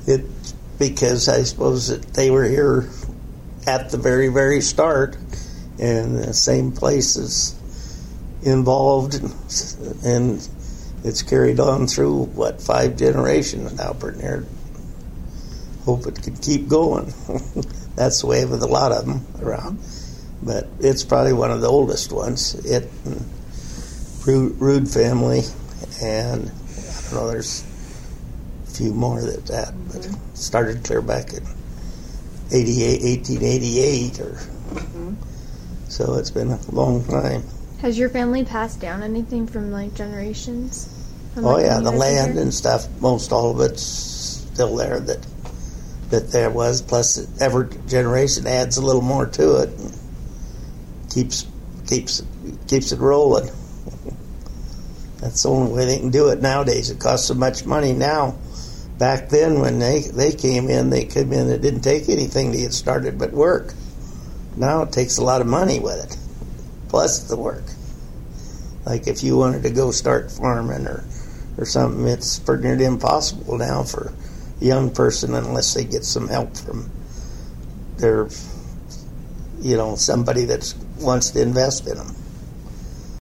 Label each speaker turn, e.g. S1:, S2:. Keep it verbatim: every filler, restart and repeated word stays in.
S1: It because I suppose that they were here at the very, very start, and the same places involved, and it's carried on through, what, five generations now, pretty near. Hope it could keep going. That's the way with a lot of them around. But it's probably one of the oldest ones. It, Rude, Rude family, and I don't know, there's a few more that that, but it started clear back in eighty-eight, eighteen eighty-eight, or mm-hmm. So it's been a long time.
S2: Has your family passed down anything from like generations? From,
S1: oh
S2: like,
S1: yeah, the land
S2: here?
S1: and stuff. Most all of it's still there that that there was. Plus, every generation adds a little more to it. And keeps keeps keeps it rolling. That's the only way they can do it nowadays. It costs so much money now. Back then, when they, they came in, they came in, it didn't take anything to get started but work. Now it takes a lot of money with it, plus the work. Like if you wanted to go start farming or, or something, it's pretty nearly impossible now for a young person unless they get some help from their, you know, somebody that wants to invest in them.